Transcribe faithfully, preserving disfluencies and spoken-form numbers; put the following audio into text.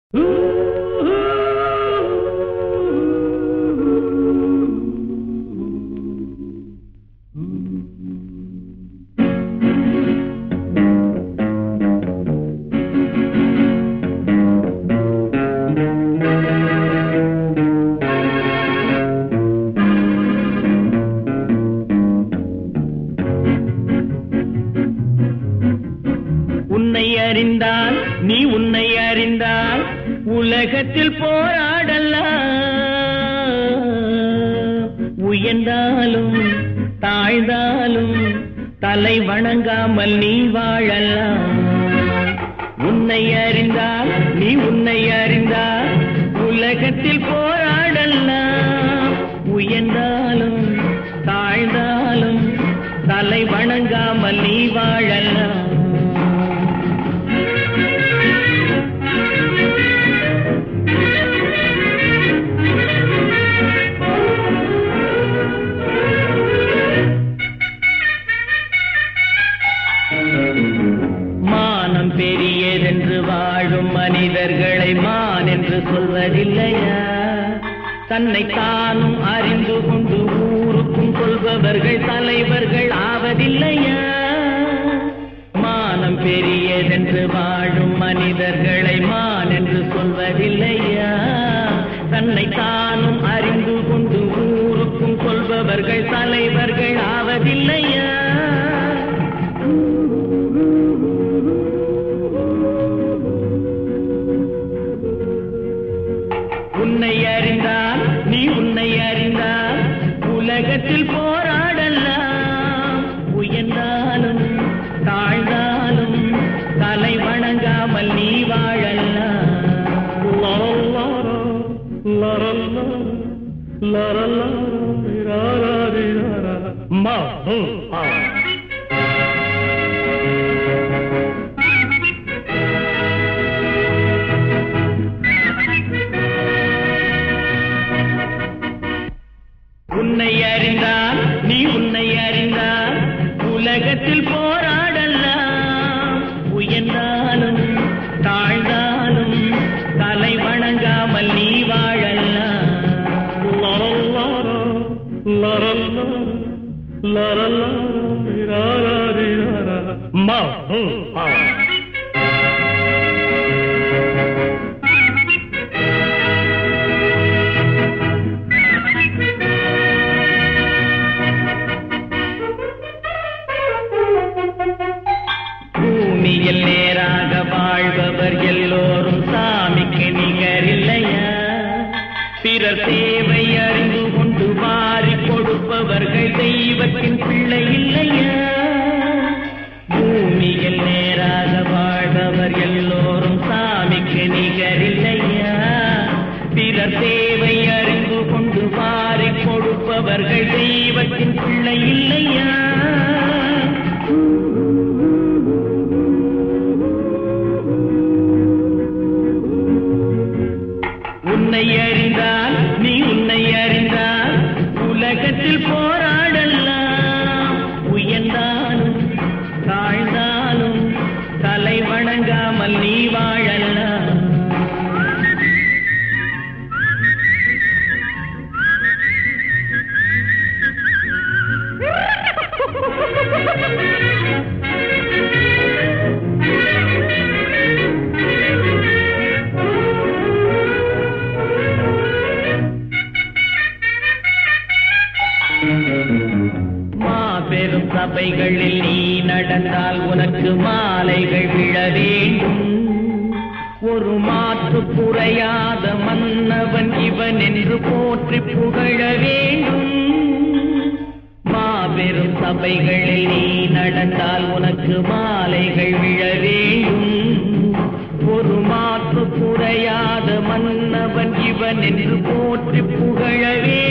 உன்னை அறிந்தால் நீ உன்னை அறிந்தால் உலகத்தில் போராடலாம். உயர்ந்தாலும் தாழ்ந்தாலும் தலை வணங்காமல் நீ வாழலாம். உன்னை அறிந்தால் நீ உன்னை அறிந்தால் உலகத்தில் போராடலாம். உயர்ந்தாலும் தாழ்ந்தாலும் தலை வணங்காமல் நீ வாழலாம். மானம் பெரியதென்று வாழும் மனிதர்களை மான் என்று சொல்வதில்லையா? தன்னை தானும் அறிந்து கொண்டு ஊருக்கும் கொள்பவர்கள் தலைவர்கள் ஆவதில்லையா? மானம் பெரியதென்று வாழும் மனிதர்களை மான் என்று சொல்வதில்லையா? தன்னை தானும் அறிந்து கொண்டு ஊருக்கும் கொள்பவர்கள் தலைவர்கள் ஆவதில்லையா? உன்னை அறிந்தால் நீ உன்னை அறிந்தால் உலகத்தில் போராடலாம். உயர்ந்தாலும் தாழ்ந்தாலும் தலை வணங்காமல் நீ வாழலாம். உன்னை அறிந்தால் நீ உன்னை அறிந்தால் உலகத்தில் போராடலாம். உயர்ந்தாலும் தாழ்ந்தாலும் தலை வணங்காமல் நீ வாழலாம். பூமியில் நேராக வாழ்பவர் எல்லோரும் சாமிக்கு நிகரில்லையா? பிறர் தேவை அறிந்து கொண்டு வாரி கொடுப்பவர்கள் தெய்வத்தின் பிள்ளை இல்லையா? பூமியில் நேராக வாழ்பவர் எல்லோரும் சாமிக்கு நிகரில்லையா? பிறர் தேவை அறிந்து கொண்டு வாரி கொடுப்பவர்கள் தெய்வத்தின் பிள்ளை இல்லையா? உன்னை அறிந்தால் நீ உன்னை அறிந்தால் உலகத்தில் போராடலாம். உயர்ந்தாலும் தாழ்ந்தாலும் தலை வணங்காமல் நீ வாழலாம். மாபெரும் சபைகளில் நீ நடந்தால் உனக்கு மாலைகள் விழ வேண்டும். ஒரு மாற்று குறையாத மன்னவன் இவன் என்று போற்றி புகழ வேண்டும். மாபெரும் சபைகளில் நீ நடந்தால் உனக்கு மாலைகள் விழ வேண்டும். ஒரு மாற்று குறையாத மன்னவன் இவன் என்று போற்றி புகழ வேண்டும்.